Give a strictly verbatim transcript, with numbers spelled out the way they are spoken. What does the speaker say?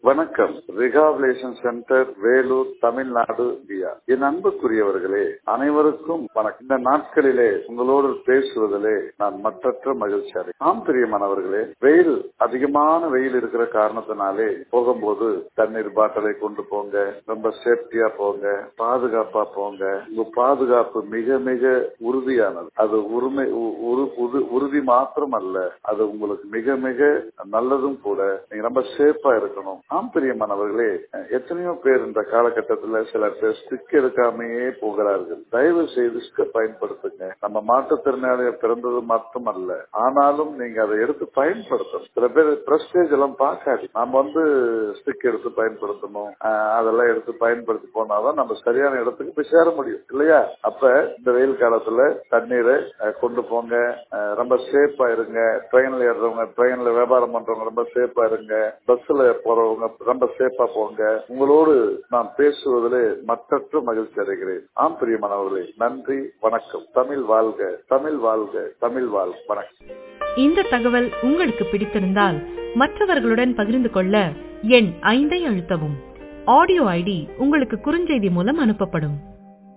வணக்கம். Rehabilitation centre, Vellore, Tamil Nadu, India. என் அன்புக்குரியவர்களே, அனைவருக்கும் வணக்கம். இந்த நாட்களிலே உங்களோடு பேசுவதிலே நான் மற்றற்ற மகிழ்ச்சி அடை. ஆம் பிரியமானவர்களே, வெயில் அதிகமான வெயில் இருக்கிற காரணத்தினாலே போகும்போது தண்ணீர் பாட்டிலை கொண்டு போங்க, ரொம்ப சேஃப்டியா போங்க, பாதுகாப்பா போங்க. உங்க பாதுகாப்பு மிக மிக உறுதியானது. அது உரிமை உறுதி மாத்திரம் அல்ல, அது உங்களுக்கு மிக மிக நல்லதும் கூட. நீங்க ரொம்ப சேஃபா இருக்கணும். ஆம் பிரியமானவர்களே, எத்தனையோ பேர் இந்த காலகட்டத்தில் சில பேர் ஸ்டிக் எடுக்காமையே போகிறார்கள். தயவு செய்து ஸ்டிக் பயன்படுத்துங்க. நம்ம மாற்றுத்திறனாளிய பிறந்தது மட்டுமல்ல, ஆனாலும் நீங்க அதை எடுத்து பயன்படுத்தணும். சில பேர் பிரஸ்டேஜ் எல்லாம் பார்க்காது. நம்ம வந்து ஸ்டிக் எடுத்து பயன்படுத்தணும், அதெல்லாம் எடுத்து பயன்படுத்தி போனாதான் நம்ம சரியான இடத்துக்கு போய் சேர முடியும் இல்லையா? அப்ப இந்த வெயில் காலத்துல தண்ணீரை கொண்டு போங்க, ரொம்ப சேஃபா இருங்க. ட்ரெயின்ல ஏறுறவங்க, ட்ரெயின்ல வியாபாரம் பண்றவங்க ரொம்ப சேஃபா இருங்க. பஸ்ல போறவங்க ரொம்ப சேஃபா போங்க. உங்களோடு நான் பேசுவதிலே மற்றற்ற மகிழ்ச்சி அடைகிறேன். ஆம் பிரியமானவர்களே, நன்றி, வணக்கம். தமிழ் வாழ்க, தமிழ் வாழ்க, தமிழ் வாழ்க. வணக்கம். இந்த தகவல் உங்களுக்கு பிடித்திருந்தால் மற்றவர்களுடன் பகிர்ந்து கொள்ள எண் ஐந்தை அழுத்தவும். ஆடியோ ஐடி உங்களுக்கு குறுஞ்செய்தி மூலம் அனுப்பப்படும்.